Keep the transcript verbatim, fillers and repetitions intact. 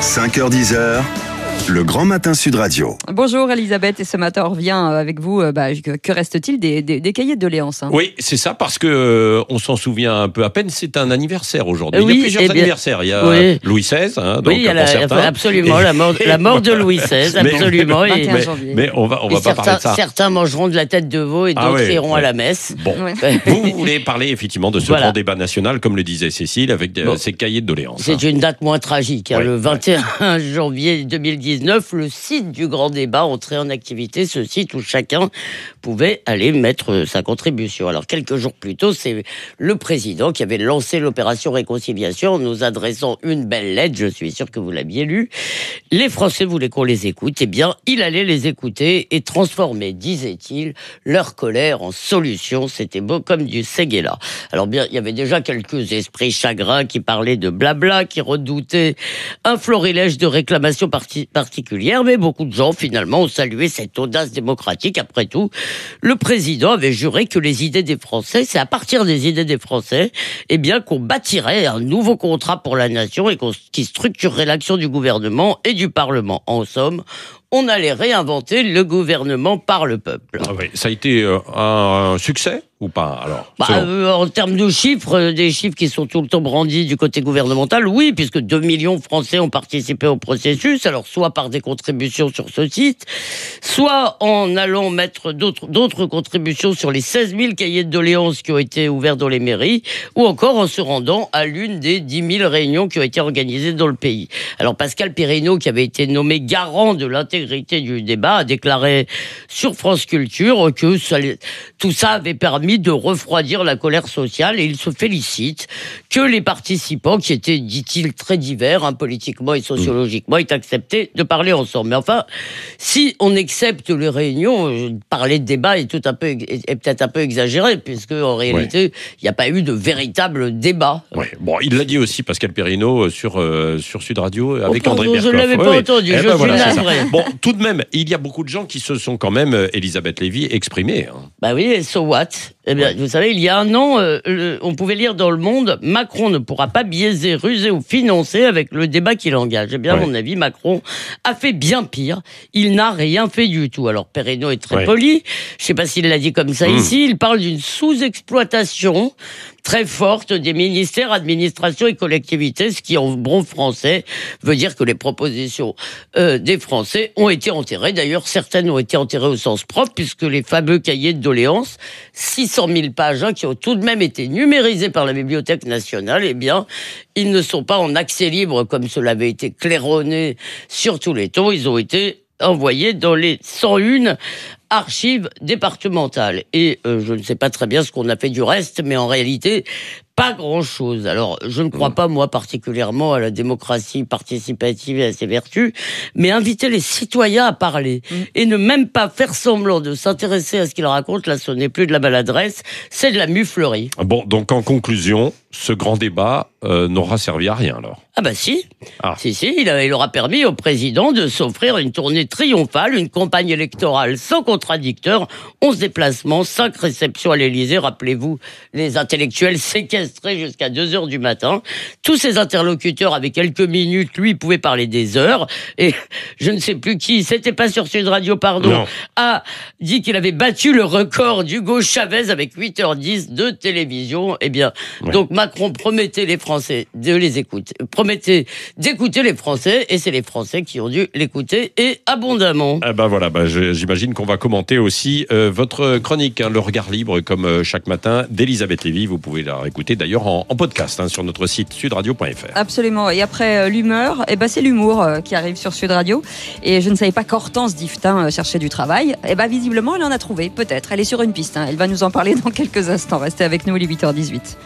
cinq heures dix, le Grand Matin Sud Radio. Bonjour Elisabeth, et ce matin on revient avec vous, bah, que, que reste-t-il des, des, des cahiers de doléances hein? Oui, c'est ça, parce que euh, on s'en souvient un peu à peine, c'est un anniversaire aujourd'hui. Oui, il y a plusieurs eh bien, anniversaires, il y a oui. Louis seize, hein, donc oui, il y a la, certains. absolument, la mort, la mort de Louis seize, absolument. Mais, et, mais, mais on va, on va pas certains, parler de ça. Certains mangeront de la tête de veau et d'autres ah ouais, iront ouais. à la messe. Bon, ouais. Vous voulez parler effectivement de ce voilà. grand débat national, comme le disait Cécile, avec bon. ces cahiers de doléances. C'est hein. une date moins tragique, hein, ouais, le vingt et un ouais. janvier deux mille dix-neuf, le site du grand débat entrait en activité, ce site où chacun pouvait aller mettre sa contribution. Alors quelques jours plus tôt, c'est le président qui avait lancé l'opération réconciliation en nous adressant une belle lettre, je suis sûr que vous l'aviez lu. Les Français voulaient qu'on les écoute, eh bien il allait les écouter et transformer, disait-il, leur colère en solution. C'était beau comme du séguéla. Alors bien, il y avait déjà quelques esprits chagrins qui parlaient de blabla, qui redoutaient un florilège de réclamations parti- particulières, mais beaucoup de gens finalement ont salué cette audace démocratique. Après tout, le président avait juré que les idées des Français, c'est à partir des idées des Français, eh bien qu'on bâtirait un nouveau contrat pour la nation et qu'on, qui structurerait l'action du gouvernement et du Parlement. En somme, on allait réinventer le gouvernement par le peuple. Ah oui, ça a été euh, un succès ou pas alors bah, euh, En termes de chiffres, euh, des chiffres qui sont tout le temps brandis du côté gouvernemental, oui, puisque deux millions de Français ont participé au processus, alors soit par des contributions sur ce site, soit en allant mettre d'autres, d'autres contributions sur les seize mille cahiers de doléances qui ont été ouverts dans les mairies, ou encore en se rendant à l'une des dix mille réunions qui ont été organisées dans le pays. Alors Pascal Perrineau, qui avait été nommé garant de l'intégrité du débat, a déclaré sur France Culture que ça, tout ça avait permis de refroidir la colère sociale, et il se félicite que les participants, qui étaient, dit-il, très divers, hein, politiquement et sociologiquement, aient accepté de parler ensemble. Mais enfin, si on accepte les réunions, parler de débat est, tout un peu, est, est peut-être un peu exagéré, puisque en réalité, il ouais. n'y a pas eu de véritable débat. Ouais. Bon, il l'a dit aussi, Pascal Perrineau, sur, euh, sur Sud Radio, avec oh, André Berkoff. Je ne l'avais ouais, pas ouais. entendu, eh je ben suis voilà, navré. Bon, tout de même, il y a beaucoup de gens qui se sont quand même, Elisabeth Lévy, exprimés. Hein. Bah oui, et so what ? Eh bien, ouais. vous savez, il y a un an, euh, le, on pouvait lire dans Le Monde, Macron ne pourra pas biaiser, ruser ou financer avec le débat qu'il engage. Eh bien, ouais. à mon avis, Macron a fait bien pire. Il n'a rien fait du tout. Alors, Perrineau est très ouais. poli. Je ne sais pas s'il l'a dit comme ça mmh. ici. Il parle d'une sous-exploitation très forte des ministères, administrations et collectivités, ce qui, en bon français, veut dire que les propositions euh, des Français ont été enterrées. D'ailleurs, certaines ont été enterrées au sens propre, puisque les fameux cahiers de doléances, six cent mille pages, hein, qui ont tout de même été numérisés par la Bibliothèque nationale, eh bien, ils ne sont pas en accès libre, comme cela avait été claironné sur tous les tons. Ils ont été envoyés dans les cent un archives départementales. Et euh, je ne sais pas très bien ce qu'on a fait du reste, mais en réalité, pas grand-chose. Alors, je ne crois pas, moi, particulièrement à la démocratie participative et à ses vertus, mais inviter les citoyens à parler mmh. et ne même pas faire semblant de s'intéresser à ce qu'ils racontent, là, ce n'est plus de la maladresse, c'est de la muflerie. Bon, donc en conclusion, ce grand débat euh, n'aura servi à rien, alors. Ah bah si, ah. si, si, il, a, il aura permis au président de s'offrir une tournée triomphale, une campagne électorale sans contradicteur, onze déplacements, cinq réceptions à l'Élysée, rappelez-vous, les intellectuels séquestrés jusqu'à deux heures du matin. Tous ses interlocuteurs avaient quelques minutes, lui, il pouvait parler des heures, et je ne sais plus qui, c'était pas sur Sud Radio, pardon, non. a dit qu'il avait battu le record d'Hugo Chavez avec huit heures dix de télévision. Eh bien, ouais. donc Macron promettait les Français de les écouter, promettait d'écouter les Français, et c'est les Français qui ont dû l'écouter, et abondamment. Eh ben voilà, ben j'imagine qu'on va commenter aussi euh, votre chronique, hein, Le Regard Libre, comme euh, chaque matin, d'Elisabeth Lévy. Vous pouvez la réécouter d'ailleurs en, en podcast hein, sur notre site sud radio point f r. Absolument. Et après euh, l'humeur, eh ben, c'est l'humour euh, qui arrive sur Sud Radio. Et je ne savais pas qu'Hortense Diftin euh, cherchait du travail. Eh ben, visiblement, elle en a trouvé, peut-être. Elle est sur une piste. Hein. Elle va nous en parler dans quelques instants. Restez avec nous, il est huit heures dix-huit.